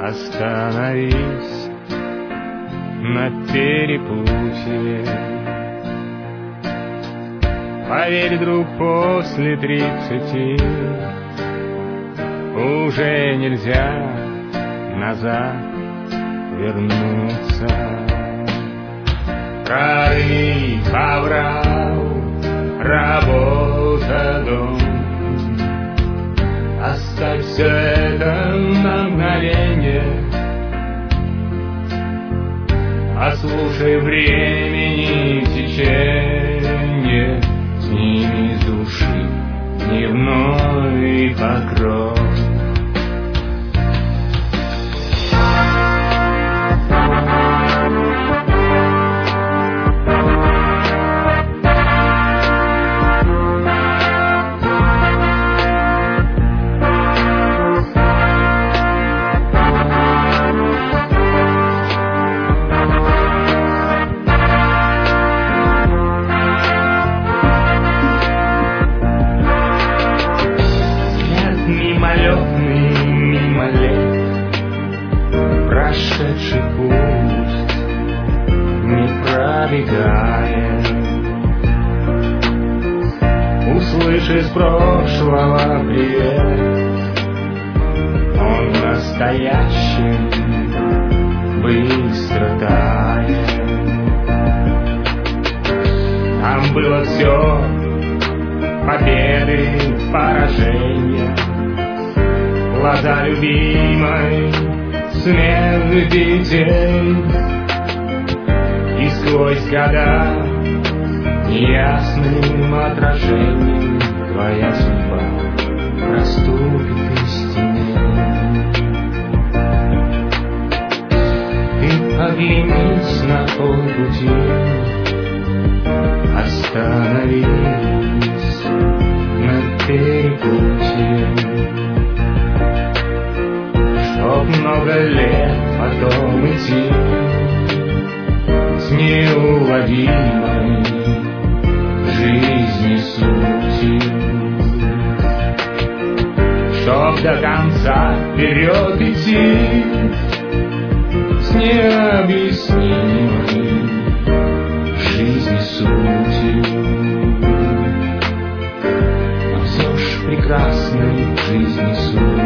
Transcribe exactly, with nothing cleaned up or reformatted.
Остановись на перепутье. Поверь, друг, после тридцати уже нельзя назад вернуться. Прорыв, оврал, работа, дом. Оставь все это на мгновенье, послушай времени течение, сними с души дневной покров. Мимолетный, мимо лет, прошедший путь не пробегая. Услышь из прошлого привет, он настоящим быстро тает. Там было все: победы, поражения, глаза любимой, смех детей. И сквозь года неясным отражением твоя судьба проступит из теней. Ты оглянись на полпути, остановись на перепутье, чтоб много лет потом идти с неуловимой жизни сутью, чтоб до конца вперед идти с необъяснимой жизни сутью. Но все ж прекрасной жизни суть.